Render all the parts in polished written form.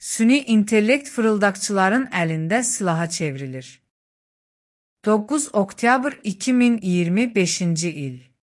Süni intellekt fırıldaqçıların əlində silaha çevrilir. 9 oktyabr 2025-ci il.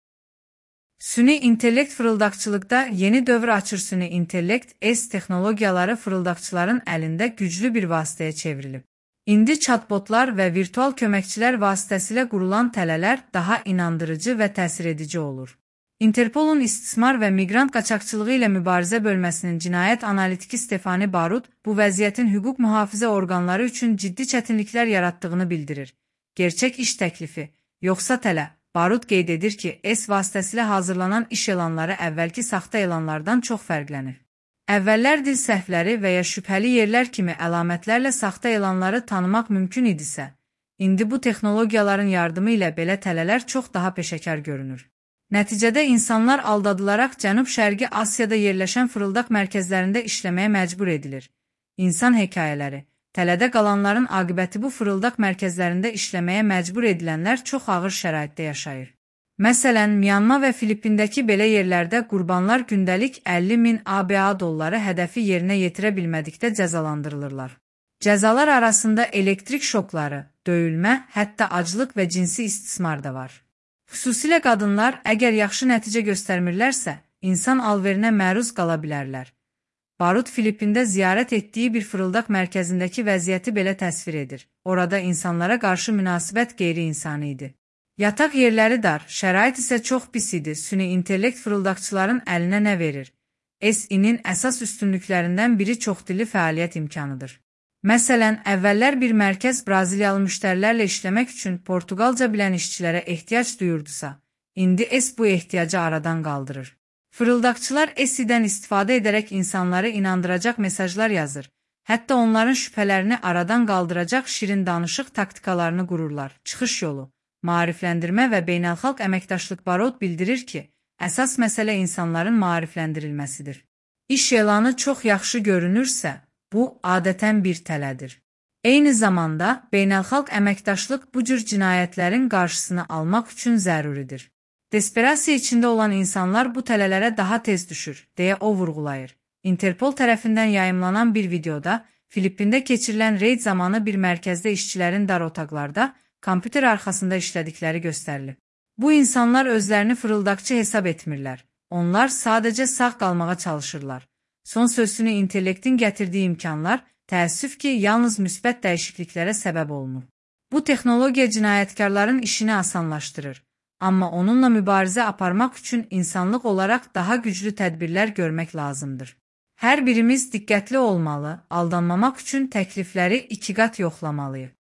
Süni intellekt fırıldaqçılıqda yeni dövr açır. Süni intellekt texnologiyaları fırıldaqçıların əlində güclü bir vasitəyə çevrilib. İndi chatbotlar və virtual köməkçilər vasitəsilə qurulan tələlər daha inandırıcı və təsir edici olur. Interpolun istismar və miqrant qaçaqçılığı ilə mübarizə bölməsinin cinayət analitiki Stefani Barut bu vəziyyətin hüquq mühafizə orqanları üçün ciddi çətinliklər yaratdığını bildirir. Gerçək iş təklifi, yoxsa tələ. Barut qeyd edir ki, vasitəsilə hazırlanan iş elanları əvvəlki saxta elanlardan çox fərqlənir. Əvvəllər dil səhvləri və ya şübhəli yerlər kimi əlamətlərlə saxta elanları tanımaq mümkün idisə, indi bu texnologiyaların yardımı ilə belə tələlər çox daha peşəkar görünür. Nəticədə insanlar aldadılaraq Cənub-Şərqi Asiyada yerləşən fırıldaq mərkəzlərində işləməyə məcbur edilir. İnsan hekayələri, tələdə qalanların aqibəti bu fırıldaq mərkəzlərində işləməyə məcbur edilənlər çox ağır şəraitdə yaşayır. Məsələn, Myanma və Filippindəki belə yerlərdə qurbanlar gündəlik 50.000 ABA dolları hədəfi yerinə yetirə bilmədikdə cəzalandırılırlar. Cəzalar arasında elektrik şokları, döyülmə, hətta aclıq və cinsi istismar da var. Xüsusilə qadınlar əgər yaxşı nəticə göstərmirlərsə, insan alverinə məruz qala bilərlər. Barut Filippində ziyarət etdiyi bir fırıldaq mərkəzindəki vəziyyəti belə təsvir edir. Orada insanlara qarşı münasibət qeyri-insani idi. Yataq yerləri dar, şərait isə çox pis idi. Süni intellekt fırıldaqçıların əlinə nə verir? SI-nin əsas üstünlüklərindən biri çoxdilli fəaliyyət imkanıdır. Məsələn, əvvəllər bir mərkəz Braziliyalı müştərilərlə işləmək üçün Portuqalca bilən işçilərə ehtiyac duyurdusa, indi bu ehtiyacı aradan qaldırır. Fırıldaqçılar SI-dən istifadə edərək insanları inandıracaq mesajlar yazır, hətta onların şübhələrini aradan qaldıracaq şirin danışıq taktikalarını qururlar. Çıxış yolu, maarifləndirmə və beynəlxalq əməkdaşlıq. Barut bildirir ki, əsas məsələ insanların maarifləndirilməsidir. İş elanı çox yaxşı görünürsə, bu adətən bir tələdir. Eyni zamanda, beynəlxalq əməkdaşlıq bu cür cinayətlərin qarşısını almaq üçün zəruridir. Desperasiya içində olan insanlar bu tələlərə daha tez düşür, deyə o vurğulayır. Interpol tərəfindən yayımlanan bir videoda, Filippində keçirilən reyd zamanı bir mərkəzdə işçilərin dar otaqlarda, kompüter arxasında işlədikləri göstərilib. Bu insanlar özlərini fırıldaqçı hesab etmirlər. Onlar sadəcə sağ qalmağa çalışırlar. Son sözünü intellektin gətirdiyi imkanlar, təəssüf ki, yalnız müsbət dəyişikliklərə səbəb olunur. Bu texnologiya cinayətkarların işini asanlaşdırır. Amma onunla mübarizə aparmaq üçün insanlıq olaraq daha güclü tədbirlər görmək lazımdır. Hər birimiz diqqətli olmalı, aldanmamaq üçün təklifləri 2 qat yoxlamalıyıq.